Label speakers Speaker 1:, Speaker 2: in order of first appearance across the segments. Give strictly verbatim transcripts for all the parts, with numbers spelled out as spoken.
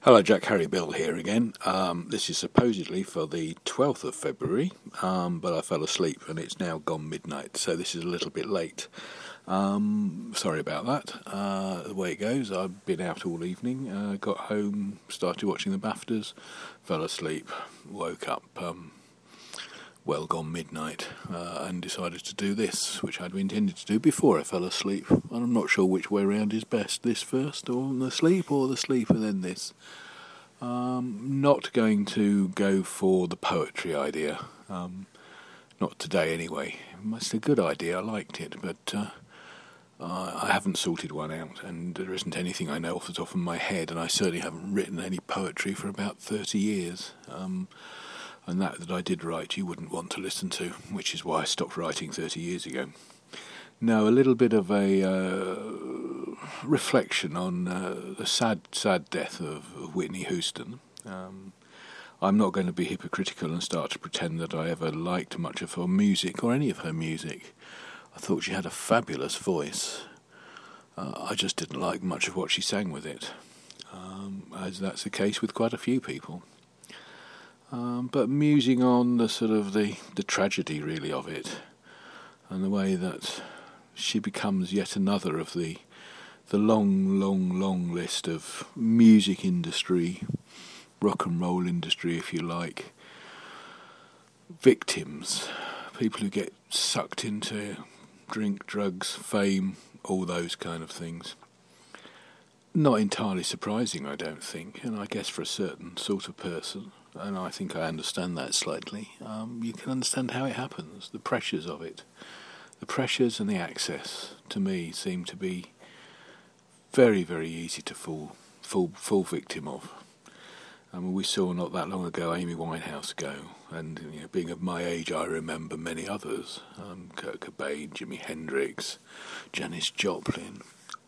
Speaker 1: Hello, Jack Harry Bill here again. Um, this is supposedly for the twelfth of February, um, but I fell asleep and it's now gone midnight, so this is a little bit late. Um, sorry about that. Uh, the way it goes, I've been out all evening, uh, got home, started watching the BAFTAs, fell asleep, woke up um, well gone midnight, uh, and decided to do this, which I'd intended to do before I fell asleep. I'm not sure which way round is best, this first, or the sleep, or the sleep and then this. Um, not going to go for the poetry idea, um, not today anyway. It's a good idea, I liked it, but uh, I haven't sorted one out, and there isn't anything I know off the top of my head, and I certainly haven't written any poetry for about thirty years. Um, and that that I did write you wouldn't want to listen to, which is why I stopped writing thirty years ago. Now, a little bit of a uh, reflection on uh, the sad, sad death of, of Whitney Houston. Um, I'm not going to be hypocritical and start to pretend that I ever liked much of her music or any of her music. I thought she had a fabulous voice. Uh, I just didn't like much of what she sang with it, um, as that's the case with quite a few people. Um, but musing on the sort of the, the tragedy really of it, and the way that she becomes yet another of the the long, long, long list of music industry, rock and roll industry, if you like, victims, people who get sucked into drink, drugs, fame, all those kind of things. Not entirely surprising, I don't think, and I guess for a certain sort of person, and I think I understand that slightly, um, you can understand how it happens, the pressures of it. The pressures and the access, to me, seem to be very, very easy to fall, fall, fall victim of. I mean, we saw not that long ago Amy Winehouse go, and you know, being of my age, I remember many others: um, Kurt Cobain, Jimi Hendrix, Janis Joplin,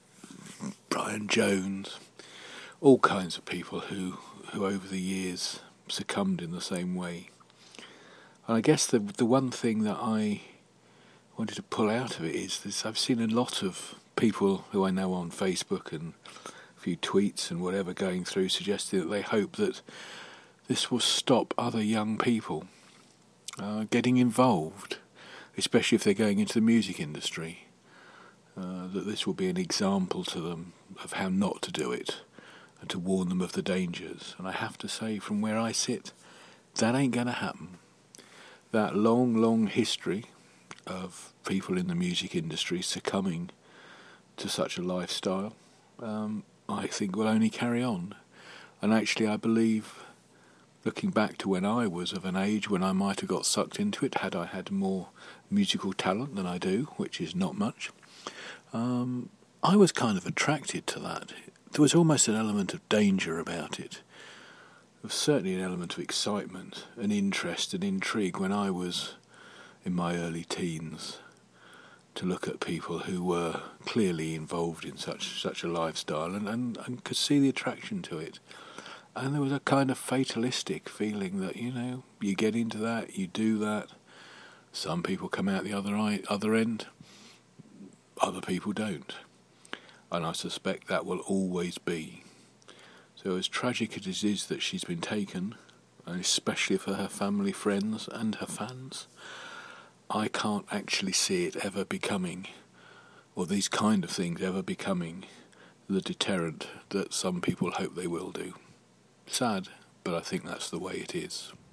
Speaker 1: Brian Jones, all kinds of people who, who over the years succumbed in the same way. And I guess the the one thing that I wanted to pull out of it is this: I've seen a lot of people who I know on Facebook and a few tweets and whatever going through suggesting that they hope that this will stop other young people uh, getting involved, especially if they're going into the music industry, uh, that this will be an example to them of how not to do it and to warn them of the dangers. And I have to say, from where I sit, that ain't going to happen. That long, long history of people in the music industry succumbing to such a lifestyle, um, I think will only carry on. And actually I believe, looking back to when I was of an age when I might have got sucked into it, had I had more musical talent than I do, which is not much, um, I was kind of attracted to that. There was almost an element of danger about it. There was certainly an element of excitement and interest and intrigue when I was in my early teens, to look at people who were clearly involved in such such a lifestyle and, and, and could see the attraction to it. And there was a kind of fatalistic feeling that, you know, you get into that, you do that, some people come out the other eye, other end, other people don't. And I suspect that will always be. So as tragic as it is that she's been taken, and especially for her family, friends and her fans, I can't actually see it ever becoming, or these kind of things ever becoming, the deterrent that some people hope they will do. Sad, but I think that's the way it is.